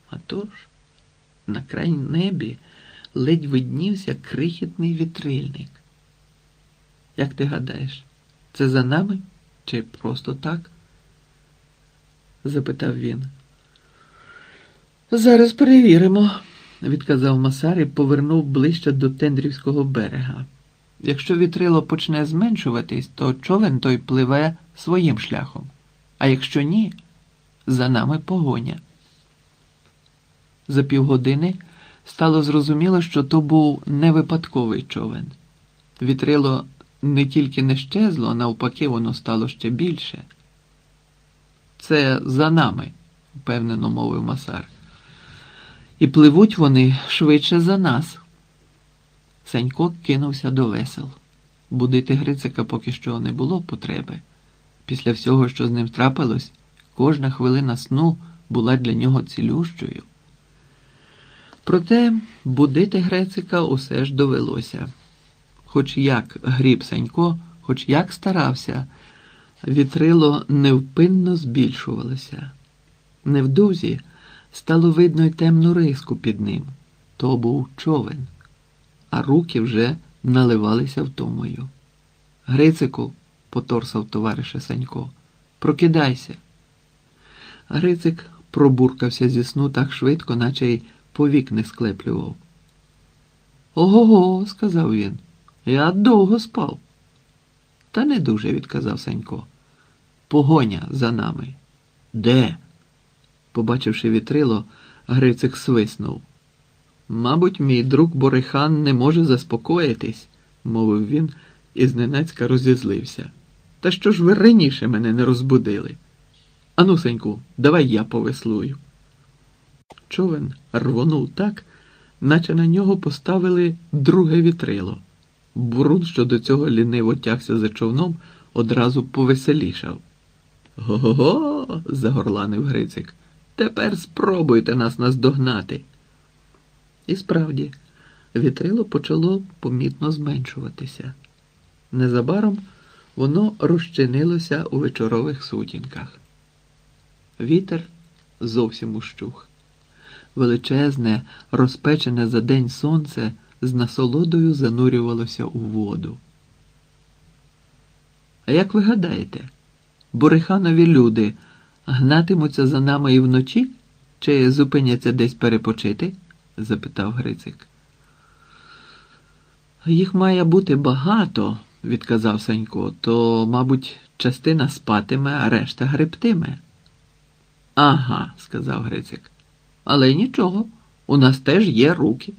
А тож, на крайнім небі ледь виднівся крихітний вітрильник. Як ти гадаєш, це за нами чи просто так? Запитав він. Зараз перевіримо, відказав Масар і повернув ближче до Тендрівського берега. Якщо вітрило почне зменшуватись, то човен той пливе своїм шляхом. А якщо ні, за нами погоня. За півгодини стало зрозуміло, що то був не випадковий човен. Вітрило не тільки не щезло, а навпаки, воно стало ще більше. Це за нами, впевнено мовив Масар. І пливуть вони швидше за нас. Сенько кинувся до весел. Будити Грицика поки що не було потреби. Після всього, що з ним трапилось, кожна хвилина сну була для нього цілющою. Проте будити Грицика усе ж довелося. Хоч як гріб Сенько, хоч як старався, вітрило невпинно збільшувалося. Невдовзі стало видно й темну риску під ним. То був човен, а руки вже наливалися втомою. «Грицику», – поторсав товариша Сенько, – «прокидайся». Грицик пробуркався зі сну так швидко, наче й повік не склеплював. «Ого-го», – сказав він, – «я довго спав». «Та не дуже», – відказав Сенько. «Погоня за нами». «Де?» Побачивши вітрило, Грицик свиснув. «Мабуть, мій друг Борихан не може заспокоїтись», – мовив він і зненацька розізлився. «Та що ж ви раніше мене не розбудили? Ану, Сеньку, давай я повеслую». Човен рвонув так, наче на нього поставили друге вітрило. Бурун, що до цього ліниво тягся за човном, одразу повеселішав. «Го-го-го!» – загорланив Грицик. «Тепер спробуйте нас наздогнати». І справді, вітрило почало помітно зменшуватися. Незабаром воно розчинилося у вечорових сутінках. Вітер зовсім ущух. Величезне, розпечене за день сонце з насолодою занурювалося у воду. «А як ви гадаєте, Бориханові люди гнатимуться за нами і вночі, чи зупиняться десь перепочити?» – запитав Грицик. «Їх має бути багато», – відказав Сенько, – «то, мабуть, частина спатиме, а решта гребтиме». «Ага», – сказав Грицик, – «але нічого, у нас теж є руки».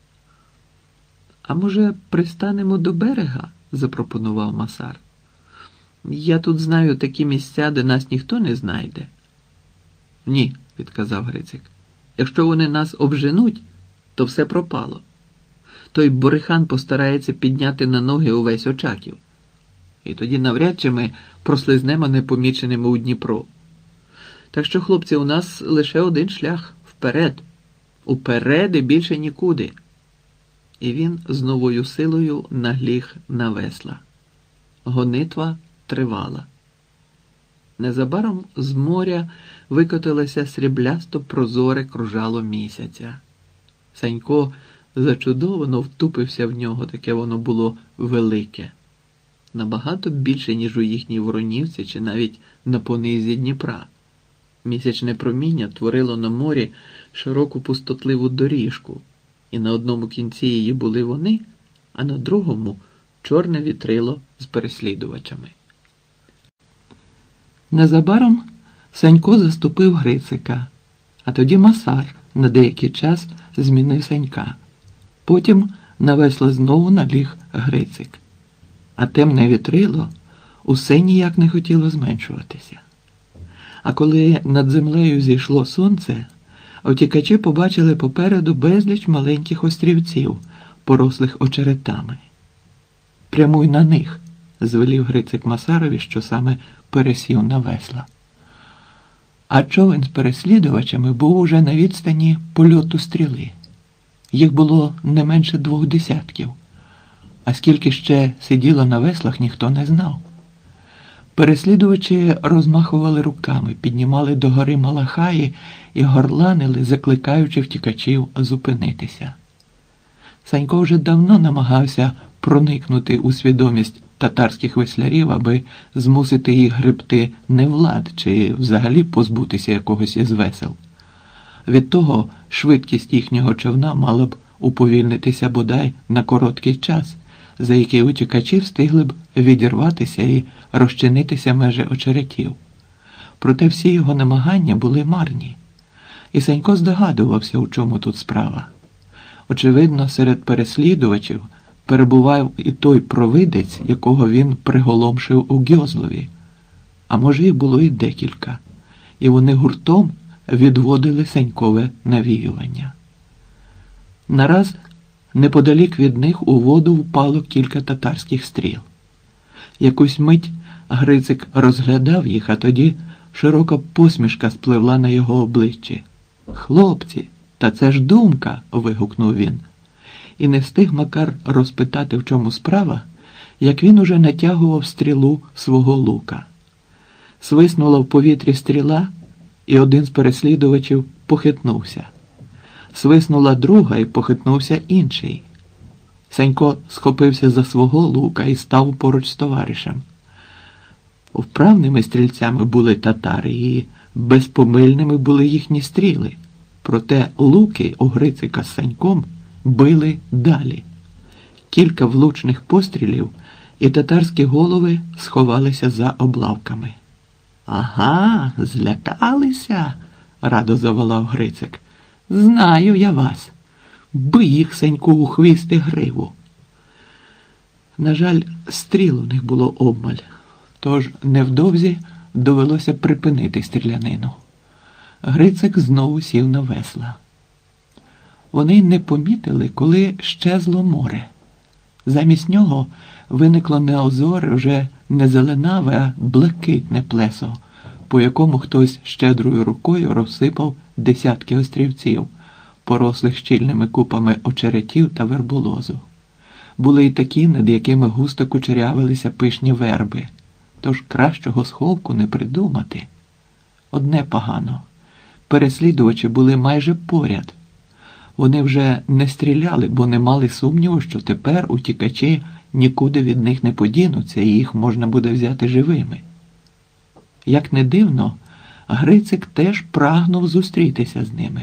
«А може, пристанемо до берега?» – запропонував Масар. «Я тут знаю такі місця, де нас ніхто не знайде». «Ні», – відказав Грицик, – «якщо вони нас обженуть, то все пропало. Той Борихан постарається підняти на ноги увесь Очаків. І тоді навряд чи ми прослизнемо непоміченими у Дніпро. Так що, хлопці, у нас лише один шлях – вперед. Уперед і більше нікуди». І він з новою силою нагліг на весла. Гонитва тривала. Незабаром з моря викотилося сріблясто прозоре кружало місяця. Сенько зачудовано втупився в нього, таке воно було велике. Набагато більше, ніж у їхній Воронівці чи навіть на понизі Дніпра. Місячне проміння творило на морі широку пустотливу доріжку, і на одному кінці її були вони, а на другому – чорне вітрило з переслідувачами. Незабаром Сенько заступив Грицика, а тоді Масар на деякий час змінив Сенька. Потім на весла знову наліг Грицик. А темне вітрило усе ніяк не хотіло зменшуватися. А коли над землею зійшло сонце, утікачі побачили попереду безліч маленьких острівців, порослих очеретами. «Прямуй на них», – звелів Грицик Масарові, що саме пересів на весла. А човен з переслідувачами був уже на відстані польоту стріли. Їх було не менше 2 десятків, а скільки ще сиділо на веслах, ніхто не знав. Переслідувачі розмахували руками, піднімали догори малахаї і горланили, закликаючи втікачів зупинитися. Санько вже давно намагався проникнути у свідомість татарських веслярів, аби змусити їх гребти не в лад чи взагалі позбутися якогось із весел. Від того швидкість їхнього човна мала б уповільнитися бодай на короткий час, за який утікачі встигли б відірватися і розчинитися межі очеретів. Проте всі його намагання були марні. І Санько здогадувався, у чому тут справа. Очевидно, серед переслідувачів перебував і той провидець, якого він приголомшив у Гьозлові. А може, їх було і декілька. І вони гуртом відводили Санькове навіювання. Нараз неподалік від них у воду впало кілька татарських стріл. Якусь мить Грицик розглядав їх, а тоді широка посмішка спливла на його обличчі. «Хлопці, та це ж думка!» – вигукнув він. І не встиг Макар розпитати, в чому справа, як він уже натягував стрілу свого лука. Свиснула в повітрі стріла, і один з переслідувачів похитнувся. Свиснула друга, і похитнувся інший. Санько схопився за свого лука і став поруч з товаришем. Вправними стрільцями були татари, і безпомильними були їхні стріли. Проте луки у Грицика з Саньком били далі. Кілька влучних пострілів, і татарські голови сховалися за облавками. «Ага, злякалися!» – радо заволав Грицик. «Знаю я вас! Бий їх, Саньку, у хвіст і гриву!» На жаль, стріл у них було обмаль, тож невдовзі довелося припинити стрілянину. Грицик знову сів на весла. Вони не помітили, коли щезло море. Замість нього виникло не озоре, вже не зеленаве, а блакитне плесо, по якому хтось щедрою рукою розсипав десятки острівців, порослих щільними купами очеретів та верболозу. Були й такі, над якими густо кучерявилися пишні верби, тож кращого сховку не придумати. Одне погано. Переслідувачі були майже поряд. Вони вже не стріляли, бо не мали сумніву, що тепер утікачі нікуди від них не подінуться, і їх можна буде взяти живими. Як не дивно, Грицик теж прагнув зустрітися з ними.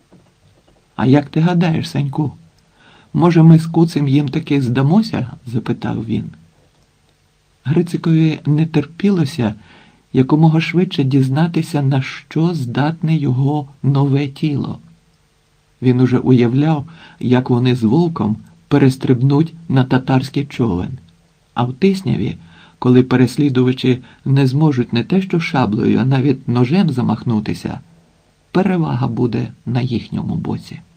«А як ти гадаєш, Саньку, може ми з Куцем їм таки здамося?» – запитав він. Грицикові не терпілося якомога швидше дізнатися, на що здатне його нове тіло. Він уже уявляв, як вони з вовком перестрибнуть на татарський човен. А в Тисняві, коли переслідувачі не зможуть не те що шаблею, а навіть ножем замахнутися, перевага буде на їхньому боці.